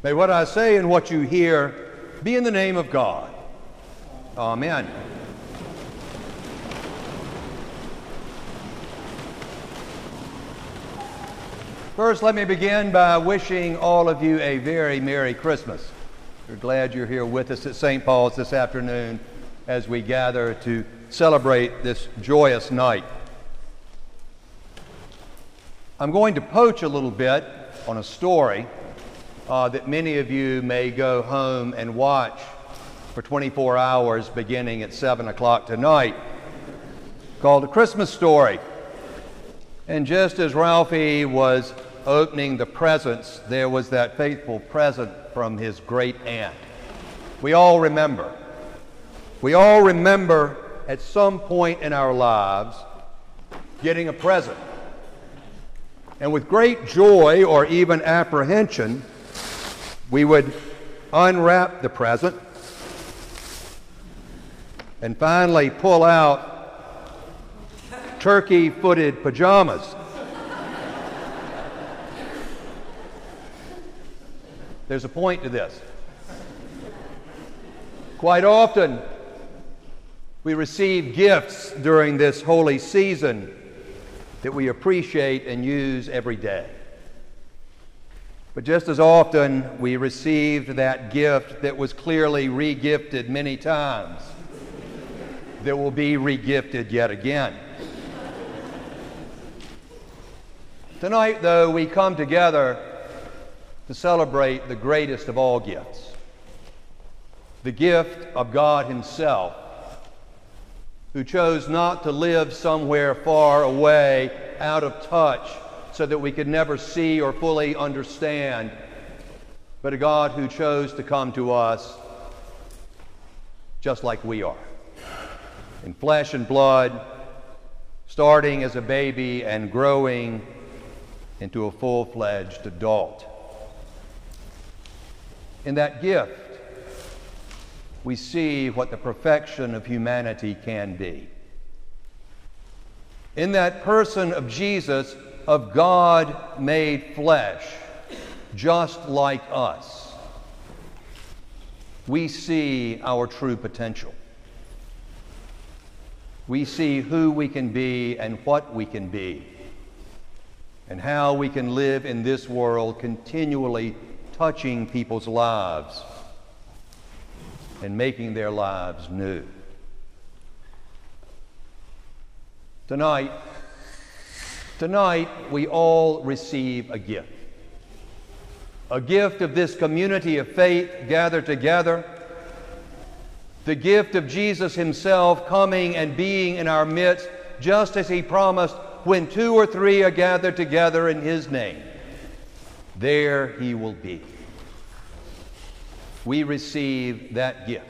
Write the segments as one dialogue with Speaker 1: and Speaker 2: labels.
Speaker 1: May what I say and what you hear be in the name of God. Amen. First, let me begin by wishing all of you a very Merry Christmas. We're glad you're here with us at St. Paul's this afternoon as we gather to celebrate this joyous night. I'm going to poach a little bit on a story that many of you may go home and watch for 24 hours beginning at 7 o'clock tonight, called A Christmas Story. And just as Ralphie was opening the presents, there was that faithful present from his great aunt. We all remember at some point in our lives getting a present. And with great joy or even apprehension, we would unwrap the present and finally pull out turkey-footed pajamas. There's a point to this. Quite often, we receive gifts during this holy season that we appreciate and use every day. But just as often, we received that gift that was clearly re-gifted many times, that will be re-gifted yet again. Tonight, though, we come together to celebrate the greatest of all gifts, the gift of God Himself, who chose not to live somewhere far away, out of touch, so that we could never see or fully understand, but a God who chose to come to us just like we are, in flesh and blood, starting as a baby and growing into a full-fledged adult. In that gift, we see what the perfection of humanity can be. In that person of Jesus, of God made flesh, just like us, we see our true potential. We see who we can be and what we can be, and how we can live in this world continually touching people's lives and making their lives new. Tonight, we all receive a gift of this community of faith gathered together, the gift of Jesus Himself coming and being in our midst, just as He promised, when 2 or 3 are gathered together in His name, there He will be. We receive that gift,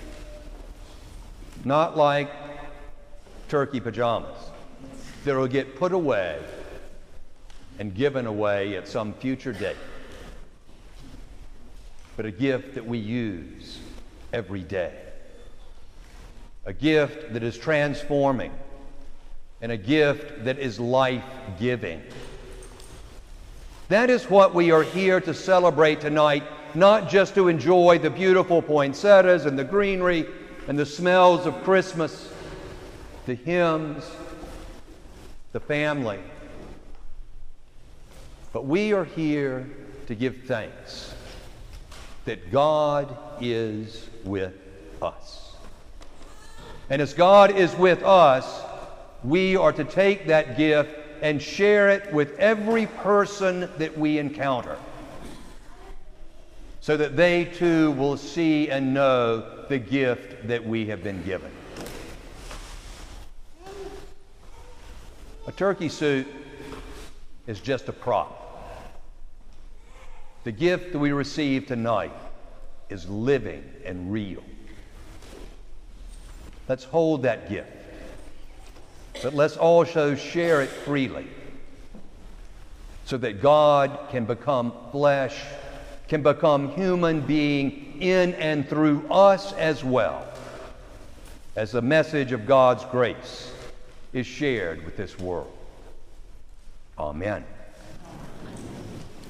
Speaker 1: not like turkey pajamas that will get put away and given away at some future date, but a gift that we use every day, a gift that is transforming, and a gift that is life-giving. That is what we are here to celebrate tonight, not just to enjoy the beautiful poinsettias and the greenery and the smells of Christmas, the hymns, the family. But we are here to give thanks that God is with us. And as God is with us, we are to take that gift and share it with every person that we encounter, so that they too will see and know the gift that we have been given. A turkey suit is just a prop. The gift that we receive tonight is living and real. Let's hold that gift, but let's also share it freely, so that God can become flesh, can become human being in and through us as well, as the message of God's grace is shared with this world. Amen.